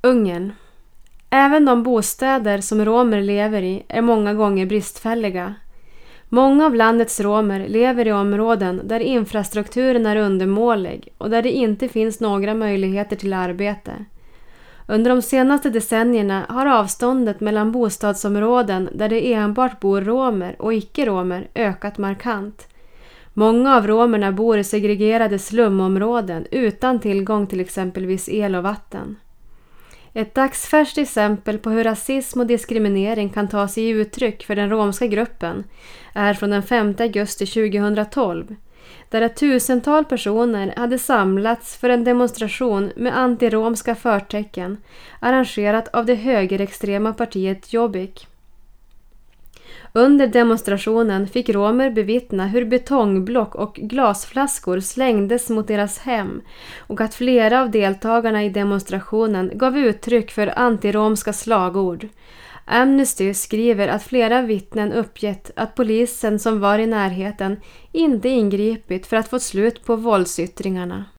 Ungern. Även de bostäder som romer lever i är många gånger bristfälliga. Många av landets romer lever i områden där infrastrukturen är undermålig och där det inte finns några möjligheter till arbete. Under de senaste decennierna har avståndet mellan bostadsområden där det enbart bor romer och icke-romer ökat markant. Många av romerna bor i segregerade slumområden utan tillgång till exempelvis el och vatten. Ett dagsfärskt exempel på hur rasism och diskriminering kan ta sig uttryck för den romska gruppen är från den 5 augusti 2012, där ett 1000-tal personer hade samlats för en demonstration med antiromska förtecken arrangerat av det högerextrema partiet Jobbik. Under demonstrationen fick romer bevittna hur betongblock och glasflaskor slängdes mot deras hem och att flera av deltagarna i demonstrationen gav uttryck för antiromska slagord. Amnesty skriver att flera vittnen uppgett att polisen som var i närheten inte ingripit för att få slut på våldsyttringarna.